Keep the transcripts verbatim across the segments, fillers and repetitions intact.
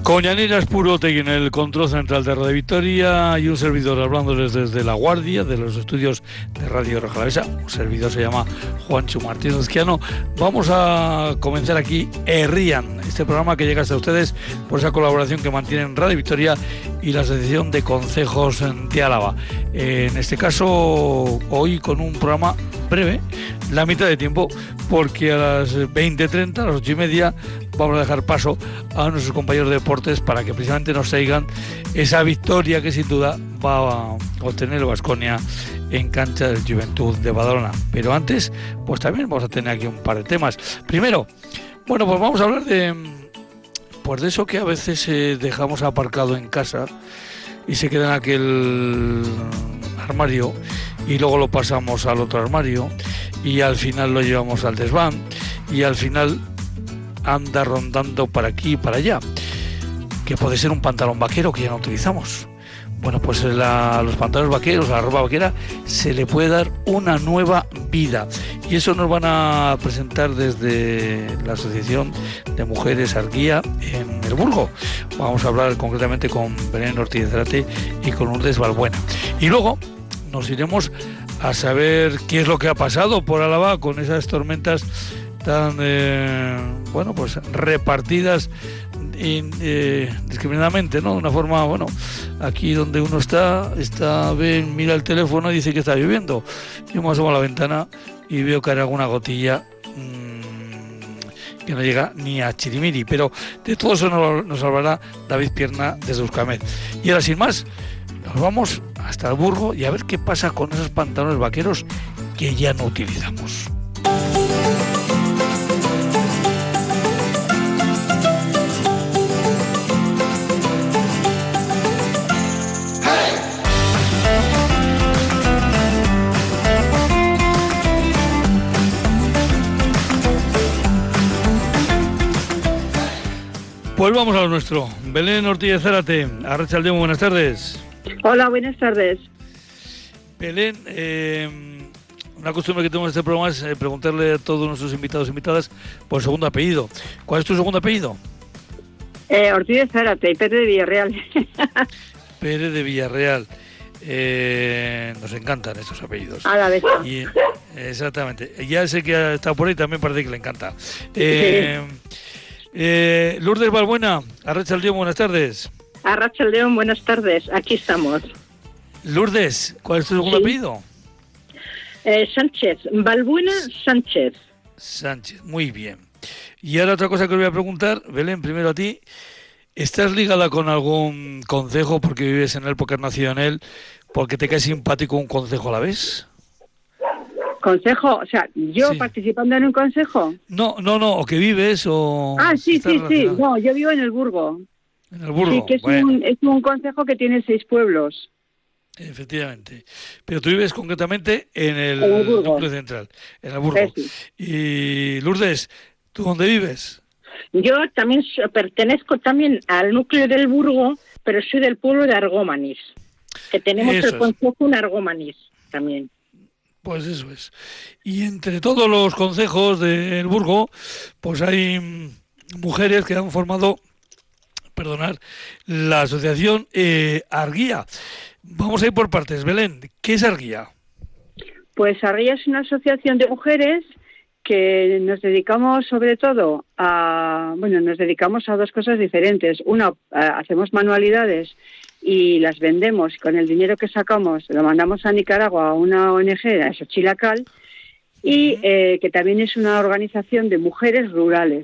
Con Yanira Espurotegui en el control central de Radio Victoria y un servidor hablándoles desde La Guardia, de los estudios de Radio Rioja. Un servidor se llama Juancho Martínez Ezquiano. Vamos a comenzar aquí Herrían, este programa que llega hasta ustedes por esa colaboración que mantienen Radio Victoria y la Asociación de Concejos de Álava. En este caso, hoy con un programa breve, la mitad de tiempo, porque a las veinte treinta, a las ocho y media, vamos a dejar paso a nuestros compañeros de deportes para que precisamente nos traigan esa victoria que sin duda va a obtener el Baskonia en cancha del Juventud de Badalona. Pero antes, pues también vamos a tener aquí un par de temas. Primero, bueno, pues vamos a hablar de, pues de eso que a veces eh, dejamos aparcado en casa y se queda en aquel armario y luego lo pasamos al otro armario y al final lo llevamos al desván y al final anda rondando para aquí y para allá, que puede ser un pantalón vaquero que ya no utilizamos. Bueno, pues la, los pantalones vaqueros, la ropa vaquera, se le puede dar una nueva vida. Y eso nos van a presentar desde la Asociación de Mujeres Arguía en el Burgo. Vamos a hablar concretamente con Belén Ortiz de Zárate y con Lourdes Balbuena. Y luego nos iremos a saber qué es lo que ha pasado por Álava con esas tormentas tan, eh, bueno, pues repartidas in, eh, discriminadamente, ¿no? De una forma, bueno, aquí donde uno está, está, ve, mira el teléfono y dice que está lloviendo. Yo me asomo a la ventana y veo que hay alguna gotilla mmm, que no llega ni a chirimiri, pero de todo eso nos, nos hablará David Pierna desde Euskalmet. Y ahora, sin más, nos vamos hasta el Burgo y a ver qué pasa con esos pantalones vaqueros que ya no utilizamos. Pues vamos a lo nuestro. Belén Ortiz de Zárate, Arratsaldeon, buenas tardes. Hola, buenas tardes. Belén, eh, una costumbre que tenemos en este programa es eh, preguntarle a todos nuestros invitados e invitadas por segundo apellido. ¿Cuál es tu segundo apellido? Eh, Ortiz de Zárate y Pérez de Villarreal. Pérez de Villarreal. Eh, nos encantan estos apellidos. A la vez. Y, exactamente. Ya sé que ha estado por ahí, también parece que le encanta. Eh, sí. Eh, Lourdes Balbuena, Arratsaldeon, buenas tardes. Arratsaldeon, buenas tardes, aquí estamos. Lourdes, ¿cuál es tu segundo sí. apellido? Eh, Sánchez, Balbuena Sánchez. Sánchez, muy bien. Y ahora otra cosa que os voy a preguntar, Belén, primero a ti. ¿Estás ligada con algún concejo porque vives en él, porque has nacido en él, porque te cae simpático un concejo a la vez? ¿Consejo? O sea, ¿yo sí. participando en un consejo? No, no, no, o que vives o... Ah, sí, sí, sí, no, yo vivo en el Burgo. En el Burgo, sí, que es, bueno. un, es un consejo que tiene seis pueblos. Efectivamente. Pero tú vives concretamente en el, en el núcleo central, en el Burgo. Sí, sí. Y Lourdes, ¿tú dónde vives? Yo también pertenezco también al núcleo del Burgo, pero soy del pueblo de Argómanis, que tenemos Eso el consejo es. en Argómanis también. Pues eso es. Y entre todos los concejos del Burgo, pues hay mujeres que han formado, perdonar, la asociación eh, Arguía. Vamos a ir por partes. Belén, ¿qué es Arguía? Pues Arguía es una asociación de mujeres que nos dedicamos sobre todo a, bueno, nos dedicamos a dos cosas diferentes. Una, hacemos manualidades y las vendemos, con el dinero que sacamos lo mandamos a Nicaragua a una O N G, a Xochilacal, y eh, que también es una organización de mujeres rurales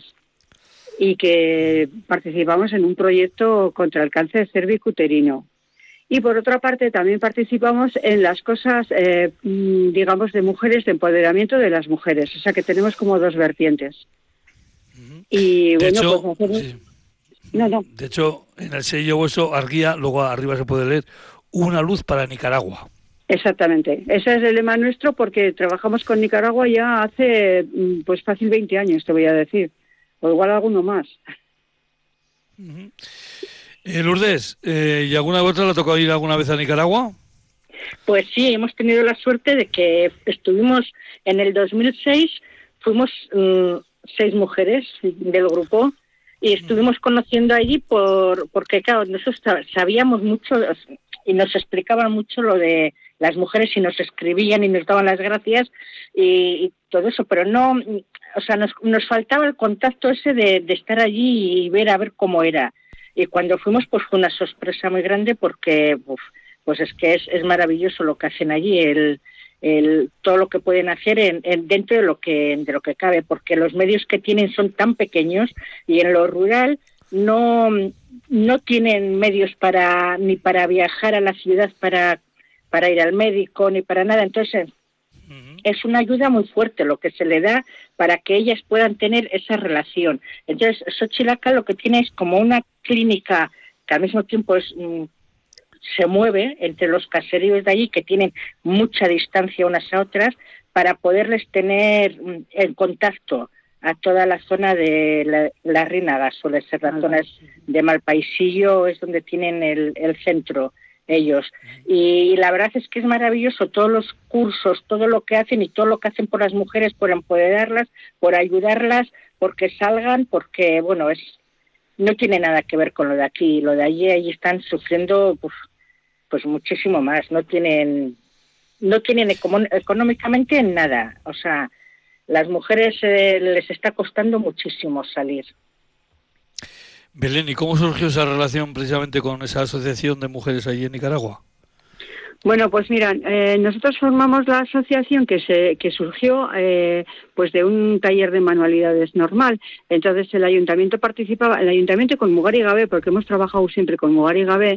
y que participamos en un proyecto contra el cáncer cervicuterino. Y por otra parte también participamos en las cosas, eh, digamos, de mujeres, de empoderamiento de las mujeres, o sea que tenemos como dos vertientes. Uh-huh. Y de bueno, hecho, pues hacemos... sí. No, no. De hecho, en el sello vuestro, Arguía, luego arriba se puede leer, una luz para Nicaragua. Exactamente. Ese es el lema nuestro porque trabajamos con Nicaragua ya hace, pues fácil veinte años, te voy a decir. O igual alguno más. Uh-huh. Eh, Lourdes, eh, ¿y alguna vez le ha tocado ir alguna vez a Nicaragua? Pues sí, hemos tenido la suerte de que estuvimos en el dos mil seis, fuimos um, seis mujeres del grupo y estuvimos conociendo allí por porque, claro, nosotros sabíamos mucho y nos explicaban mucho lo de las mujeres y nos escribían y nos daban las gracias y, y todo eso, pero no, o sea, nos, nos faltaba el contacto ese de, de estar allí y ver a ver cómo era. Y cuando fuimos, pues fue una sorpresa muy grande porque, uf, pues es que es, es maravilloso lo que hacen allí, el El, todo lo que pueden hacer en, en dentro de lo que de lo que cabe, porque los medios que tienen son tan pequeños y en lo rural no no tienen medios para ni para viajar a la ciudad para para ir al médico ni para nada. Entonces uh-huh. es una ayuda muy fuerte lo que se le da para que ellas puedan tener esa relación. Entonces Xochilaca lo que tiene es como una clínica que al mismo tiempo es se mueve entre los caseríos de allí que tienen mucha distancia unas a otras para poderles tener en contacto a toda la zona de la, la Rínaga, suele ser las zonas de Malpaisillo, es donde tienen el, el centro ellos. Y, y la verdad es que es maravilloso todos los cursos, todo lo que hacen y todo lo que hacen por las mujeres, por empoderarlas, por ayudarlas, porque salgan, porque, bueno, es no tiene nada que ver con lo de aquí. Lo de allí, allí están sufriendo pues, pues muchísimo más. No tienen no tienen econo- económicamente nada. O sea, las mujeres eh, les está costando muchísimo salir. Belén, ¿y cómo surgió esa relación precisamente con esa asociación de mujeres allí en Nicaragua? Bueno, pues mira, eh, nosotros formamos la asociación que se que surgió eh, pues de un taller de manualidades normal. Entonces el ayuntamiento participaba, el ayuntamiento con Mugar y Gabé, porque hemos trabajado siempre con Mugar y Gabé,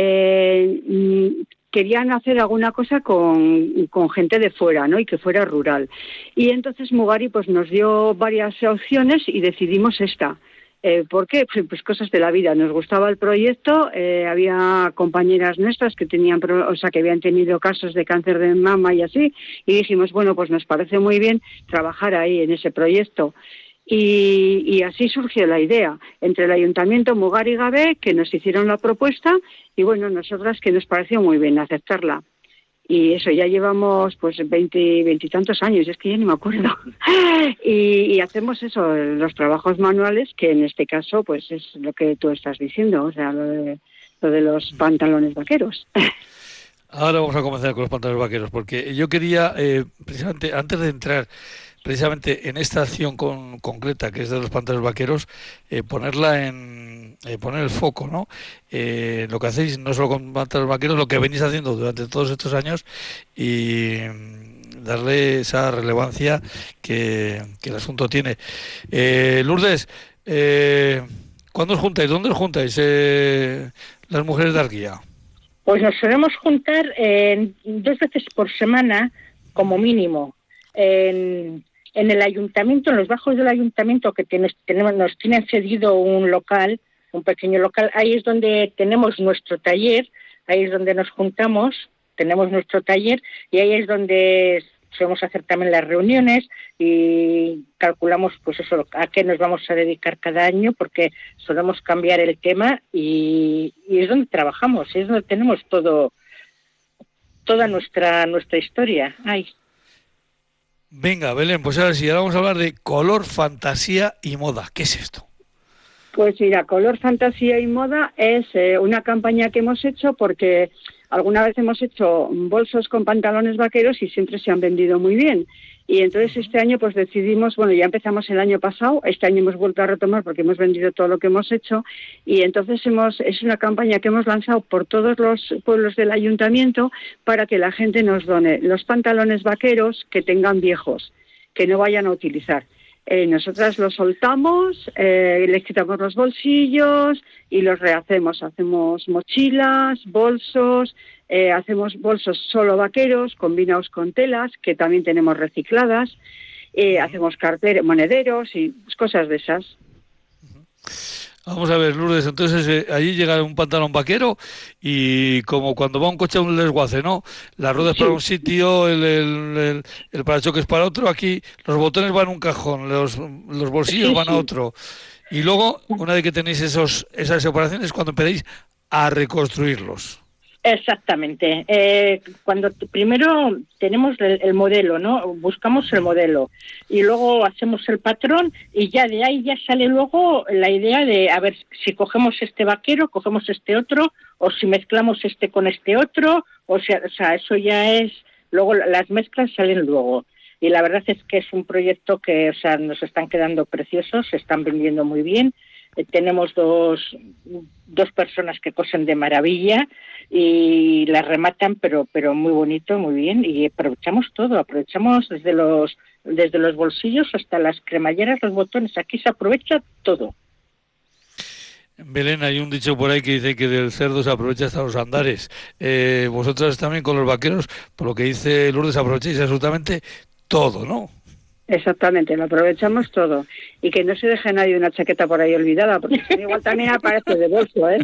eh, querían hacer alguna cosa con, con gente de fuera, ¿no? Y que fuera rural. Y entonces Mugari pues nos dio varias opciones y decidimos esta. Eh, ¿Por qué? Pues, pues cosas de la vida. Nos gustaba el proyecto, eh, había compañeras nuestras que tenían, o sea, que habían tenido casos de cáncer de mama y así, y dijimos, bueno, pues nos parece muy bien trabajar ahí en ese proyecto. Y, y así surgió la idea, entre el Ayuntamiento, Mugar y Gabé, que nos hicieron la propuesta, y bueno, nosotras que nos pareció muy bien aceptarla. Y eso, ya llevamos pues veinte, veintitantos años, es que ya ni me acuerdo. y, y hacemos eso, los trabajos manuales, que en este caso pues es lo que tú estás diciendo, o sea, lo de, lo de los pantalones vaqueros. Ahora vamos a comenzar con los pantalones vaqueros, porque yo quería, eh, precisamente, antes de entrar precisamente en esta acción con, concreta que es de los pantalones vaqueros, eh, ponerla en eh, poner el foco, ¿no? Eh, lo que hacéis no solo con pantalones vaqueros, lo que venís haciendo durante todos estos años y darle esa relevancia que, que el asunto tiene. Eh, Lourdes, eh, ¿cuándo os juntáis? ¿Dónde os juntáis eh, las mujeres de Arquilla? Pues nos solemos juntar eh, dos veces por semana, como mínimo, en, en el ayuntamiento, en los bajos del ayuntamiento, que tenemos, tenemos, nos tienen cedido un local, un pequeño local. Ahí es donde tenemos nuestro taller, ahí es donde nos juntamos, tenemos nuestro taller, y ahí es donde solemos hacer también las reuniones y calculamos pues eso a qué nos vamos a dedicar cada año, porque solemos cambiar el tema y, y es donde trabajamos, es donde tenemos todo toda nuestra nuestra historia. Ay. Venga, Belén, pues ahora sí, ahora vamos a hablar de color, fantasía y moda. ¿Qué es esto? Pues mira, Color, Fantasía y Moda es eh, una campaña que hemos hecho porque alguna vez hemos hecho bolsos con pantalones vaqueros y siempre se han vendido muy bien. Y entonces este año pues decidimos, bueno, ya empezamos el año pasado, este año hemos vuelto a retomar porque hemos vendido todo lo que hemos hecho y entonces hemos es una campaña que hemos lanzado por todos los pueblos del ayuntamiento para que la gente nos done los pantalones vaqueros que tengan viejos, que no vayan a utilizar. Eh, nosotras los soltamos, eh, les quitamos los bolsillos y los rehacemos. Hacemos mochilas, bolsos, eh, hacemos bolsos solo vaqueros combinados con telas, que también tenemos recicladas, eh, hacemos carteras, monederos y cosas de esas. Vamos a ver, Lourdes, entonces eh, allí llega un pantalón vaquero y como cuando va un coche a un desguace, ¿no? Las ruedas sí. Para un sitio, el, el, el, el parachoques para otro, aquí los botones van a un cajón, los, los bolsillos sí, van a otro. Y luego, una vez que tenéis esos esas separaciones, cuando empezáis a reconstruirlos. Exactamente. Eh, cuando t- primero tenemos el, el modelo, ¿no? Buscamos el modelo y luego hacemos el patrón y ya de ahí ya sale luego la idea de, a ver, si cogemos este vaquero, cogemos este otro, o si mezclamos este con este otro, o sea, o sea, eso ya es, luego las mezclas salen luego. Y la verdad es que es un proyecto que, o sea, nos están quedando preciosos, se están vendiendo muy bien. Eh, tenemos dos, dos personas que cosen de maravilla y las rematan, pero pero muy bonito, muy bien, y aprovechamos todo, aprovechamos desde los desde los bolsillos hasta las cremalleras, los botones, aquí se aprovecha todo. Belén, hay un dicho por ahí que dice que del cerdo se aprovecha hasta los andares. Eh, vosotras también con los vaqueros, por lo que dice Lourdes, aprovecháis absolutamente todo, ¿no? Exactamente, lo aprovechamos todo. Y que no se deje nadie una chaqueta por ahí olvidada, porque si no, igual también aparece de bolso, ¿eh?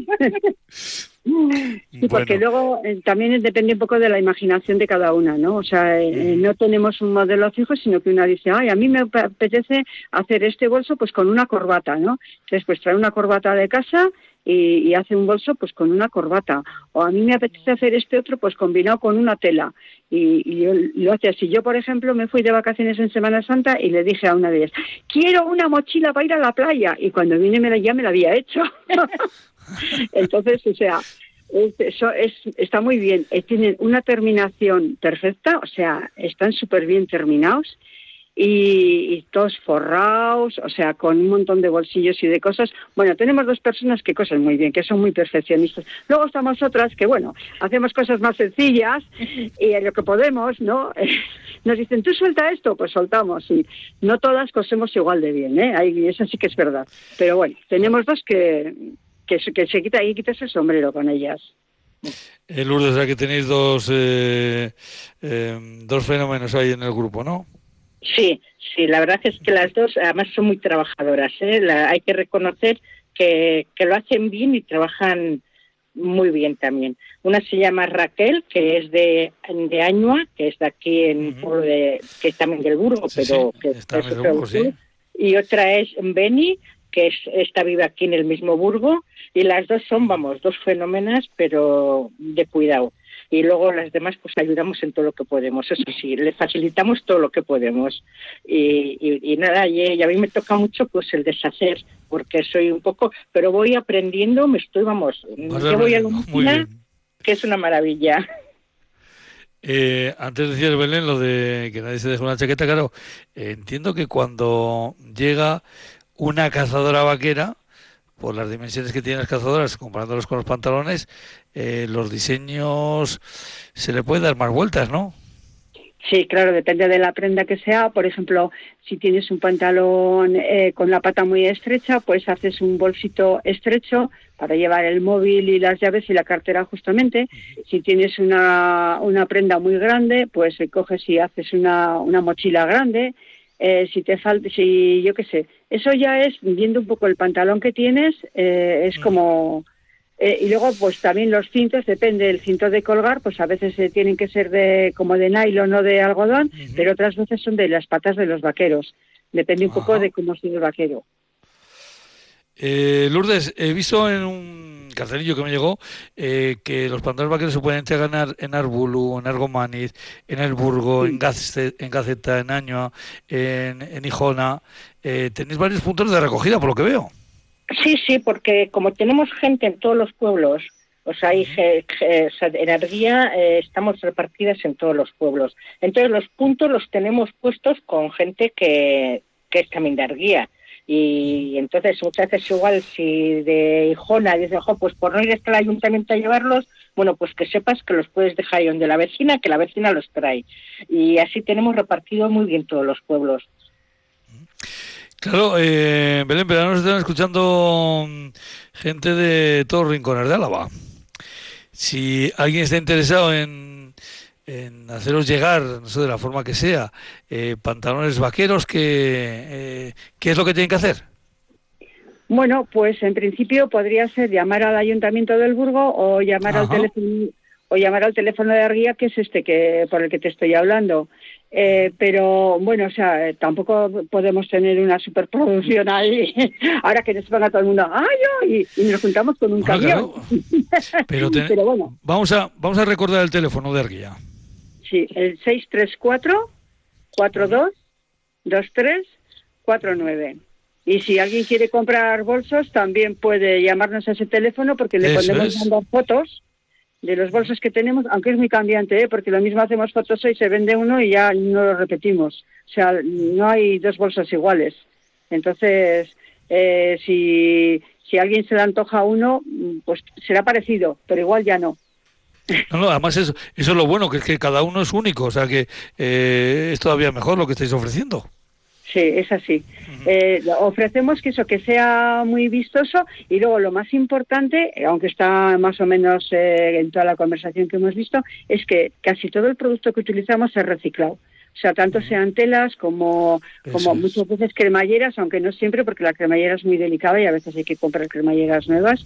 Sí, porque Bueno. luego eh, también depende un poco de la imaginación de cada una, ¿no? O sea, eh, no tenemos un modelo fijo, sino que una dice, ay, a mí me apetece hacer este bolso pues con una corbata, ¿no? Entonces, pues trae una corbata de casa y, y hace un bolso pues con una corbata. O a mí me apetece hacer este otro pues combinado con una tela. Y, y yo lo hace así. Yo, por ejemplo, me fui de vacaciones en Semana Santa y le dije a una de ellas, quiero una mochila para ir a la playa. Y cuando vine me la, ya me la había hecho. Entonces, o sea, es, eso es, está muy bien. Eh, tienen una terminación perfecta, o sea, están súper bien terminados y, y todos forrados, o sea, con un montón de bolsillos y de cosas. Bueno, tenemos dos personas que cosen muy bien, que son muy perfeccionistas. Luego estamos otras que, bueno, hacemos cosas más sencillas y en lo que podemos, ¿no? Nos dicen, tú suelta esto, pues soltamos. Y no todas cosemos igual de bien, ¿eh? Ahí, eso sí que es verdad. Pero bueno, tenemos dos que... que se, que se quita y quitas el sombrero con ellas. Eh, Lourdes, o sea que tenéis dos eh, eh, dos fenómenos ahí en el grupo, ¿no? Sí, sí, la verdad es que las dos además son muy trabajadoras, ¿eh? La, hay que reconocer que, que lo hacen bien y trabajan muy bien también. Una se llama Raquel, que es de, de Añua, que es de aquí en Uh-huh. pueblo de, que es también del Burgo, Sí, pero sí, que está es en el otro Burgo, sí. pueblo. Y otra es Beni, que es, esta vive aquí en el mismo Burgo, y las dos son, vamos, dos fenómenas, pero de cuidado. Y luego las demás, pues ayudamos en todo lo que podemos, eso sí, le facilitamos todo lo que podemos. Y, y, y nada, y, y a mí me toca mucho pues el deshacer, porque soy un poco, pero voy aprendiendo, me estoy, vamos, Vas yo voy a la aprendiendo, muy máquina, bien. que es una maravilla. Eh, antes decías, Belén, lo de que nadie se deja una chaqueta, claro, eh, entiendo que cuando llega una cazadora vaquera, por las dimensiones que tienen las cazadoras, comparándolos con los pantalones, eh, los diseños se le puede dar más vueltas, ¿no? Sí, claro, depende de la prenda que sea. Por ejemplo, si tienes un pantalón eh, con la pata muy estrecha, pues haces un bolsito estrecho para llevar el móvil y las llaves y la cartera justamente. Si tienes una, una prenda muy grande, pues eh, coges y haces una, una mochila grande. Eh, si te falta, si yo qué sé, eso ya es viendo un poco el pantalón que tienes, eh, es como... Eh, y luego, pues también los cintos, depende del cinto de colgar, pues a veces eh, tienen que ser de como de nylon o de algodón, Uh-huh. pero otras veces son de las patas de los vaqueros. Depende un Ajá. poco de cómo sea el vaquero. Eh, Lourdes, he visto en un cartelillo que me llegó eh, que los pantalones vaqueros se pueden entregar en, Ar- en Arbulu, en Argomaniz, en El Burgo, en, Sí. Gace- en Gaceta, en Añoa, en, en Hijona. Eh, tenéis varios puntos de recogida, por lo que veo. Sí, sí, porque como tenemos gente en todos los pueblos, o sea, hay ge, ge, o sea, en Arguía eh, estamos repartidas en todos los pueblos. Entonces los puntos los tenemos puestos con gente que, que es también de Arguía. Y entonces muchas veces igual si de Hijona dices, ojo, pues por no ir hasta el ayuntamiento a llevarlos, bueno, pues que sepas que los puedes dejar ahí donde la vecina, que la vecina los trae. Y así tenemos repartido muy bien todos los pueblos. Claro, eh, Belén, pero ahora nos están escuchando mm, gente de todos los rincones de Álava. Si alguien está interesado en, en haceros llegar, no sé, de la forma que sea, eh, pantalones vaqueros, ¿qué, eh, ¿qué es lo que tienen que hacer? Bueno, pues en principio podría ser llamar al Ayuntamiento del Burgo o llamar al Ajá. teléfono o llamar al teléfono de Arguía, que es este que por el que te estoy hablando. Eh, pero bueno, o sea, eh, tampoco podemos tener una superproducción ahí, ahora que nos ponga todo el mundo, ¡ay, ay! Y nos juntamos con un Bueno, camión. claro. Pero, te... pero bueno. Vamos a, vamos a recordar el teléfono de Arguía. Sí, el seis tres cuatro, cuatro dos, dos tres, cuatro nueve. Y si alguien quiere comprar bolsos, también puede llamarnos a ese teléfono, porque le Eso podemos es. mandar fotos de los bolsos que tenemos, aunque es muy cambiante, ¿eh? Porque lo mismo hacemos fotos hoy, se vende uno y ya no lo repetimos. O sea, no hay dos bolsos iguales. Entonces, eh, si, si a alguien se le antoja uno, pues será parecido, pero igual ya no. No, no, además eso, eso es lo bueno, que es que cada uno es único, o sea que eh, es todavía mejor lo que estáis ofreciendo. Sí, es así. Eh, ofrecemos que eso, que sea muy vistoso, y luego lo más importante, aunque está más o menos eh, en toda la conversación que hemos visto, es que casi todo el producto que utilizamos es reciclado. O sea, tanto sean telas como, como es. muchas veces cremalleras, aunque no siempre, porque la cremallera es muy delicada y a veces hay que comprar cremalleras nuevas.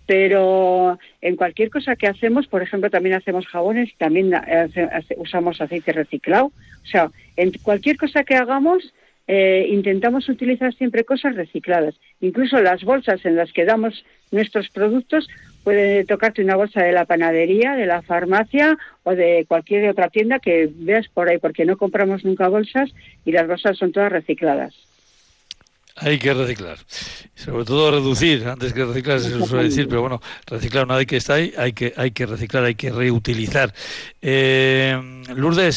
Pero en cualquier cosa que hacemos, por ejemplo, también hacemos jabones, también hace, hace, usamos aceite reciclado. O sea, en cualquier cosa que hagamos, Eh, intentamos utilizar siempre cosas recicladas. Incluso las bolsas en las que damos nuestros productos, puede tocarte una bolsa de la panadería, de la farmacia o de cualquier otra tienda que veas por ahí, porque no compramos nunca bolsas y las bolsas son todas recicladas. Hay que reciclar, sobre todo reducir, antes que reciclar se suele decir, pero bueno, reciclar una vez que está ahí, hay que, hay que reciclar, hay que reutilizar. Eh, Lourdes,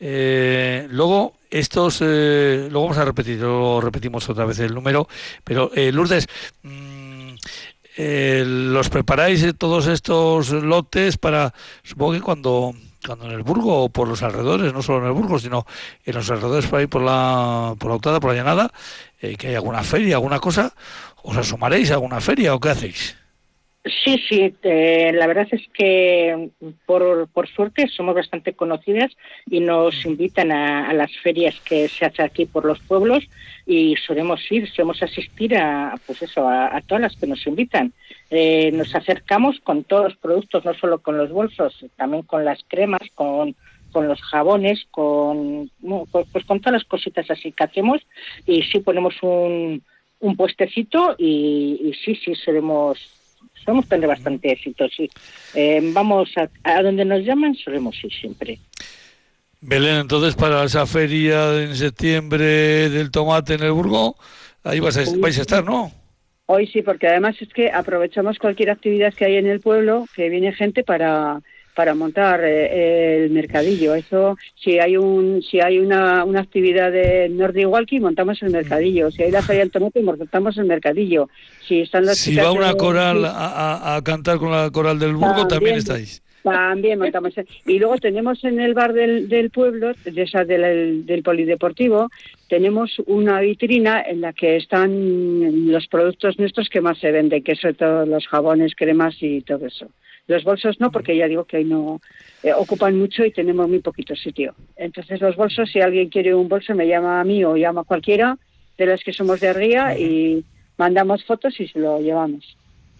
eh, luego estos, eh, lo vamos a repetir, lo repetimos otra vez el número, pero eh, Lourdes, mmm, eh, ¿los preparáis eh, todos estos lotes para, supongo que cuando... cuando en el Burgo o por los alrededores, no solo en el Burgo, sino en los alrededores por ahí por la por la Autada, por la Llanada, eh, que hay alguna feria, alguna cosa, ¿os asomaréis a alguna feria o qué hacéis? Sí, sí, eh, la verdad es que por, por suerte somos bastante conocidas y nos invitan a, a las ferias que se hacen aquí por los pueblos, y solemos ir, solemos asistir a, pues eso, a, a todas las que nos invitan. Eh, nos acercamos con todos los productos, no solo con los bolsos, también con las cremas, con, con los jabones, con pues, pues con todas las cositas así que hacemos, y sí ponemos un, un puestecito y, y sí, sí, solemos... Solemos tener bastante éxito, sí. Eh, vamos a, a donde nos llaman, solemos ir siempre. Belén, entonces para esa feria en septiembre del tomate en el Burgo, ahí vais a, vais a estar, ¿no? Hoy sí, porque además es que aprovechamos cualquier actividad que hay en el pueblo, que viene gente para para montar eh, el mercadillo. Eso, si hay un si hay una, una actividad de Nordic Walking, montamos el mercadillo. Si hay la feria del tomate, montamos el mercadillo. Si están las si va una de, coral sí, a, a, a cantar con la coral del Burgo, también, también estáis. También montamos. Y luego tenemos en el bar del, del pueblo, de esa, del, del polideportivo, tenemos una vitrina en la que están los productos nuestros que más se venden, que son todos los jabones, cremas y todo eso. Los bolsos no, porque ya digo que ahí no eh, ocupan mucho y tenemos muy poquito sitio. Entonces los bolsos, si alguien quiere un bolso, me llama a mí o llama a cualquiera de las que somos de Arguía y mandamos fotos y se lo llevamos.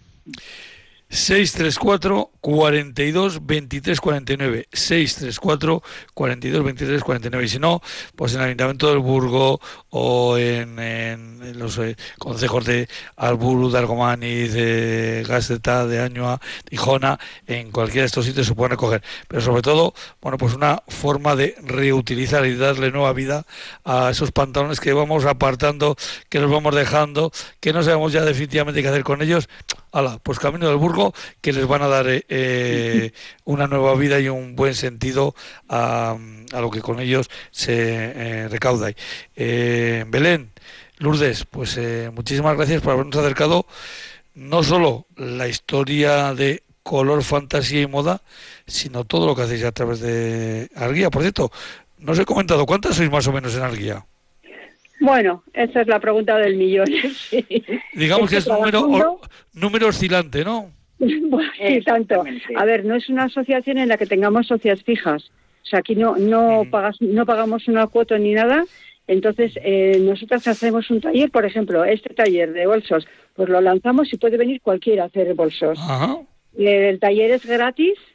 seis tres cuatro, cuarenta y dos, veintitrés cuarenta y nueve, seis tres cuatro, cuarenta y dos, veintitrés cuarenta y nueve, y si no, pues en el Ayuntamiento del Burgo o en, en, en los eh, concejos de Alburu, de Argomaniz, de Gasteta, de Añoa, de Ijona, en cualquiera de estos sitios se pueden recoger, pero sobre todo, bueno, pues una forma de reutilizar y darle nueva vida a esos pantalones que vamos apartando, que los vamos dejando, que no sabemos ya definitivamente qué hacer con ellos. Ala, pues camino del Burgo, que les van a dar eh, una nueva vida y un buen sentido a, a lo que con ellos se eh, recauda. Eh, Belén, Lourdes, pues eh, muchísimas gracias por habernos acercado no solo la historia de color, fantasía y moda, sino todo lo que hacéis a través de Arguía. Por cierto, no os he comentado, ¿cuántas sois más o menos en Arguía? Bueno, esa es la pregunta del millón. Sí. Digamos que es número, o, número oscilante, ¿no? Bueno, sí, tanto. A ver, no es una asociación en la que tengamos socias fijas. O sea, aquí no no, mm. pagas, no pagamos una cuota ni nada. Entonces, eh, nosotros hacemos un taller, por ejemplo, este taller de bolsos, pues lo lanzamos y puede venir cualquiera a hacer bolsos. Ajá. El taller es gratis.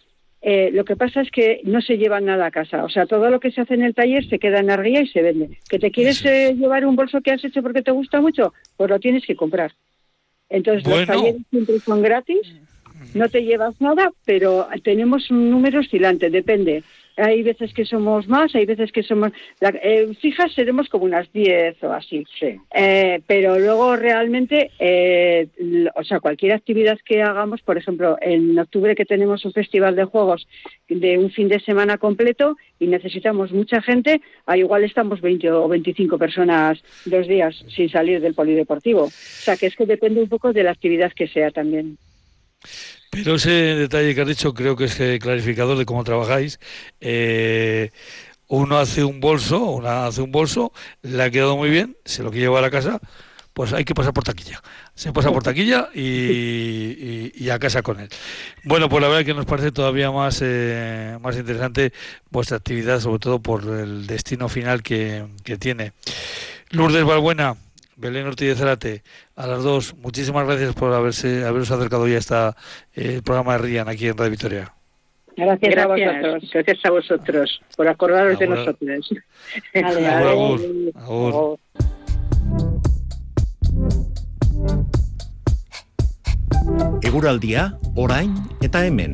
Eh, lo que pasa es que no se lleva nada a casa. O sea, todo lo que se hace en el taller se queda en Arría y se vende. ¿Que te quieres eh, llevar un bolso que has hecho porque te gusta mucho? Pues lo tienes que comprar. Entonces, bueno, los talleres siempre son gratis, no te llevas nada, pero tenemos un número oscilante, depende. Hay veces que somos más, hay veces que somos... La, eh, fijas seremos como unas diez o así. Sí. Eh, pero luego realmente, eh, o sea, cualquier actividad que hagamos, por ejemplo, en octubre que tenemos un festival de juegos de un fin de semana completo y necesitamos mucha gente, a igual estamos veinte o veinticinco personas dos días sin salir del polideportivo. O sea, que es que depende un poco de la actividad que sea también. Pero ese detalle que has dicho creo que es clarificador de cómo trabajáis. Eh, uno hace un bolso, una hace un bolso, le ha quedado muy bien, se lo quiere llevar a casa, pues hay que pasar por taquilla. Se pasa por taquilla y, y, y a casa con él. Bueno, pues la verdad es que nos parece todavía más, eh, más interesante vuestra actividad, sobre todo por el destino final que, que tiene. Lourdes Balbuena, Belén Ortiz de Zárate, a las dos, muchísimas gracias por haberse haberos acercado hoy a esta eh, programa de Rian aquí en Radio Victoria. Gracias, gracias a vosotros. Gracias a vosotros por acordaros Ahora, de nosotros. Vale, agur, agur, agur. Eguraldia, orain eta hemen.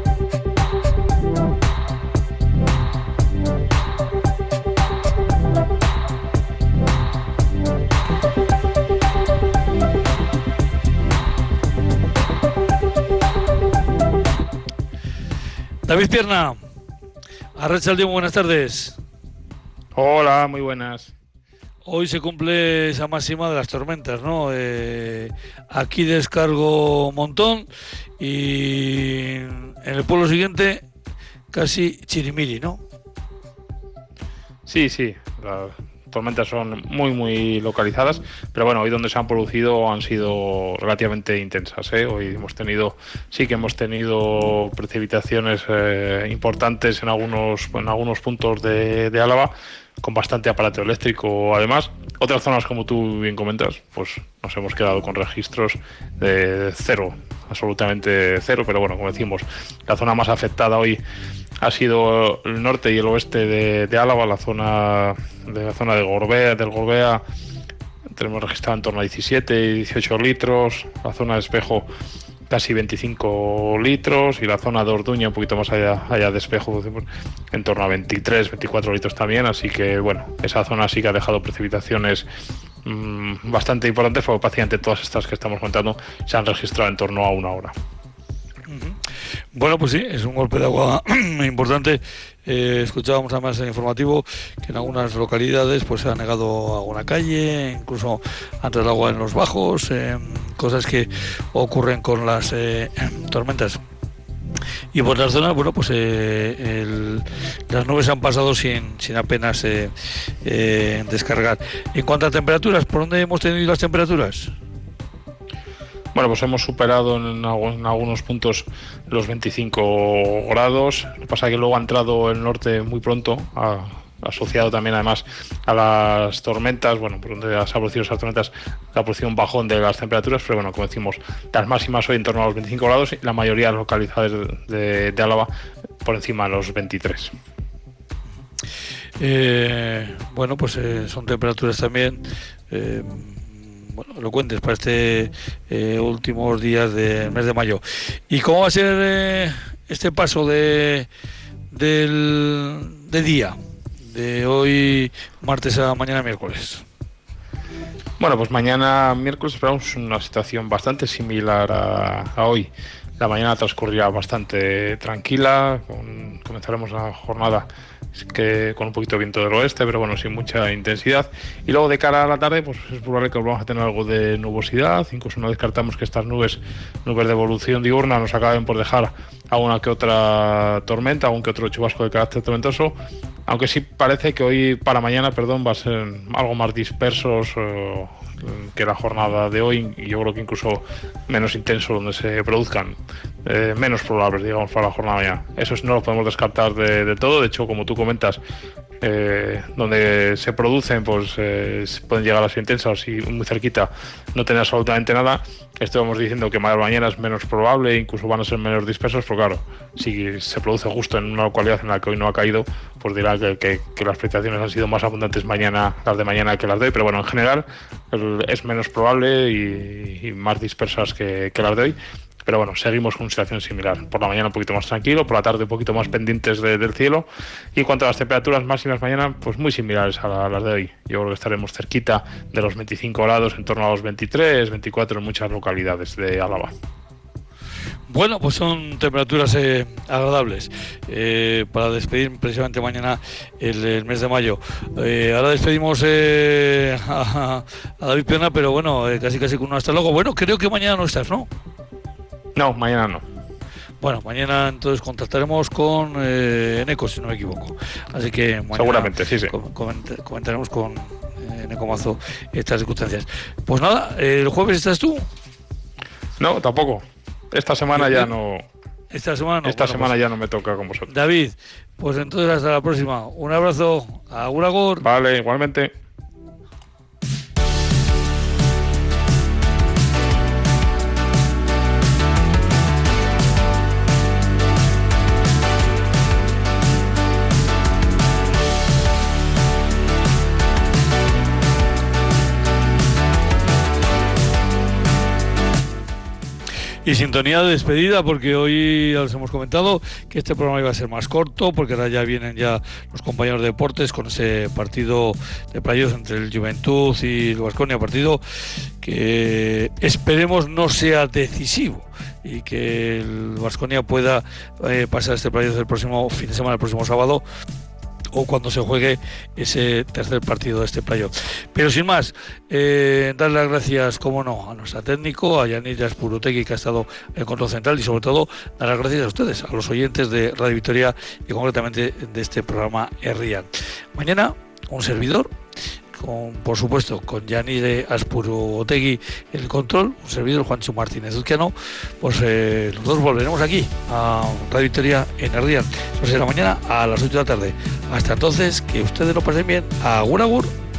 David Pierna, Arratsaldeon, buenas tardes. Hola, muy buenas. Hoy se cumple esa máxima de las tormentas, ¿no? Eh, aquí descargo un montón y en el pueblo siguiente casi chirimiri, ¿no? Sí, sí, las tormentas son muy, muy localizadas, pero bueno, hoy donde se han producido han sido relativamente intensas, ¿eh? Hoy hemos tenido, sí que hemos tenido precipitaciones eh, importantes en algunos, en algunos puntos de, de Álava, con bastante aparato eléctrico además. Otras zonas, como tú bien comentas, pues nos hemos quedado con registros de cero, absolutamente cero, pero bueno, como decimos, la zona más afectada hoy ha sido el norte y el oeste de, de Álava, la zona de la zona de Gorbea, del Gorbea tenemos registrado en torno a diecisiete y dieciocho litros, la zona de Espejo casi veinticinco litros y la zona de Orduña un poquito más allá, allá de Espejo en torno a veintitrés, veinticuatro litros también, así que bueno, esa zona sí que ha dejado precipitaciones mmm, bastante importantes, porque prácticamente todas estas que estamos contando se han registrado en torno a una hora. Bueno, pues sí, es un golpe de agua importante. Eh, escuchábamos además en el informativo que en algunas localidades pues se ha negado alguna calle, incluso ha entrado el agua en los bajos, eh, cosas que ocurren con las eh, tormentas. Y por las zonas, bueno, pues eh, el, las nubes han pasado sin, sin apenas eh, eh, descargar. En cuanto a temperaturas, ¿por dónde hemos tenido las temperaturas? Bueno, pues hemos superado en, en algunos puntos los veinticinco grados. Lo que pasa es que luego ha entrado el norte muy pronto, ha, asociado también además a las tormentas, bueno, por donde se han producido esas tormentas, se ha producido un bajón de las temperaturas, pero bueno, como decimos, las máximas hoy en torno a los veinticinco grados y la mayoría de las localidades de, de Álava por encima de los veintitrés. Eh, bueno, pues eh, son temperaturas también... Eh, bueno, elocuentes para este eh, últimos días del mes de mayo. ¿Y cómo va a ser eh, este paso de del de día de hoy martes a mañana miércoles? Bueno, pues mañana miércoles esperamos una situación bastante similar a, a hoy. La mañana transcurrirá bastante tranquila, con, comenzaremos la jornada que con un poquito de viento del oeste, pero bueno, sin mucha intensidad. Y luego de cara a la tarde, pues es probable que vamos a tener algo de nubosidad, incluso no descartamos que estas nubes, nubes de evolución diurna, nos acaben por dejar alguna que otra tormenta, algún que otro chubasco de carácter tormentoso, aunque sí parece que hoy, para mañana, perdón, va a ser algo más dispersos eh, que la jornada de hoy, y yo creo que incluso menos intenso donde se produzcan, eh, menos probables, digamos, para la jornada de mañana. Eso no lo podemos descartar de, de todo. De hecho, como tú comentas, eh, donde se producen, pues eh, pueden llegar a ser intensas y muy cerquita no tener absolutamente nada. Estamos diciendo que mañana es menos probable, incluso van a ser menos dispersos, pero claro, si se produce justo en una localidad en la que hoy no ha caído, pues dirá que, que, que las precipitaciones han sido más abundantes mañana, las de mañana que las de hoy, pero bueno, en general es menos probable y, y más dispersas que, que las de hoy. Pero bueno, seguimos con una situación similar. Por la mañana un poquito más tranquilo, por la tarde un poquito más pendientes de, del cielo. Y en cuanto a las temperaturas máximas mañana, pues muy similares a, la, a las de hoy. Yo creo que estaremos cerquita de los veinticinco grados, en torno a los veintitrés, veinticuatro en muchas localidades de Álava. Bueno, pues son temperaturas eh, agradables eh, para despedir precisamente mañana el, el mes de mayo. Eh, ahora despedimos eh, a, a David Pena, pero bueno, eh, casi casi con un hasta luego. Bueno, creo que mañana no estás, ¿no? No, mañana no. Bueno, mañana entonces contactaremos con eh, Eneco, si no me equivoco. Así que mañana seguramente, sí, sí. Coment- comentaremos con eh, Eneco Mazo estas circunstancias. Pues nada, ¿el jueves estás tú? No, tampoco. Esta semana ya no. Esta semana no. Esta bueno, semana pues, ya no me toca con vosotros. David, pues entonces hasta la próxima. Un abrazo. Agur, agur. Vale, igualmente. Y sintonía de despedida, porque hoy ya os hemos comentado que este programa iba a ser más corto, porque ahora ya vienen ya los compañeros de deportes con ese partido de playoffs entre el Juventud y el Baskonia, partido que esperemos no sea decisivo y que el Baskonia pueda eh, pasar este playoff el próximo fin de semana, el próximo sábado, o cuando se juegue ese tercer partido de este playoff. Pero sin más, eh, dar las gracias, como no, a nuestra técnico, a Yanis Aspurutegui, que ha estado en control central, y sobre todo dar las gracias a ustedes, a los oyentes de Radio Vitoria y concretamente de este programa Herrian. Mañana un servidor, con, por supuesto, con Yanis Aspurutegui en el control, un servidor, Juancho Martínez Uzquiano. Pues eh, los dos volveremos aquí a Radio Vitoria en Herrian. Eso será mañana a las ocho de la tarde. Hasta entonces, que ustedes lo pasen bien. Agur, agur.